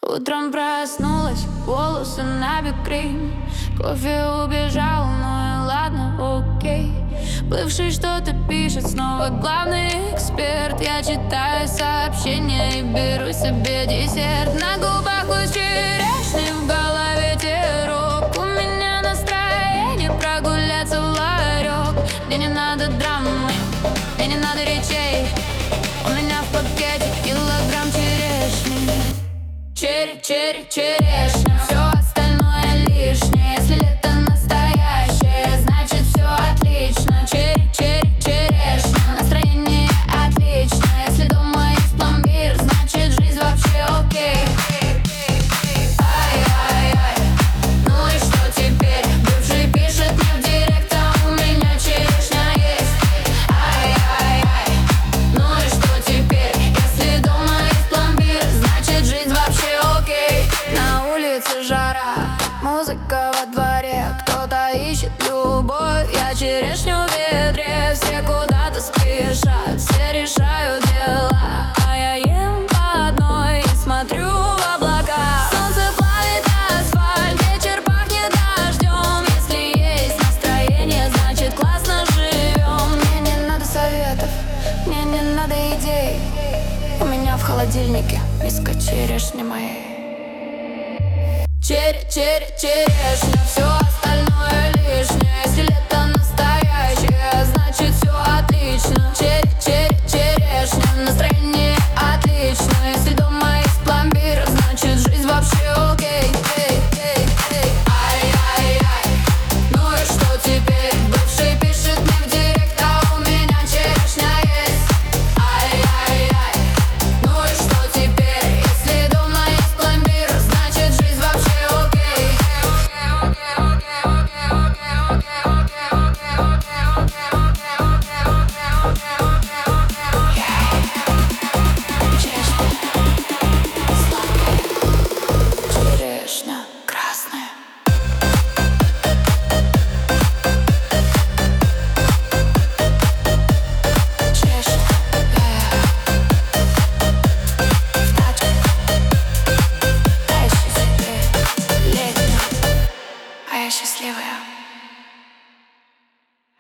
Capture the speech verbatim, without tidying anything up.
Утром проснулась, волосы набекрень. Кофе убежал, ну и ладно, окей. Бывший что-то пишет, снова главный эксперт. Я читаю сообщения и беру себе десерт. На губах луч черешни, в голове терок. У меня настроение прогуляться в ларек. Мне не надо драмы, мне не надо речей. У меня в пакете килограмм черешни. Черри, черри, черешня. Все остальное лишнее. Если лето настоящее, значит все отлично. Черри, черри, черешня. Настроение отличное. Если дома есть пломбир, значит жизнь вообще окей. Ай-ай-ай, ну и что теперь? Бывший пишет мне в директ, а у меня черешня есть. Ай-ай-ай, ну и что теперь? Если дома есть пломбир, значит жизнь вообще окей. На улице жара, музыка во дворе. Кто-то ищет любовь, я черешню в ведре. Все куда-то спешат, все решают дела, а я ем по одной и смотрю в облака. Солнце плавит асфальт, вечер пахнет дождем. Если есть настроение, значит классно живем. Мне не надо советов, мне не надо идей. У меня в холодильнике миска черешни моей. Черри, черри, черешня, все.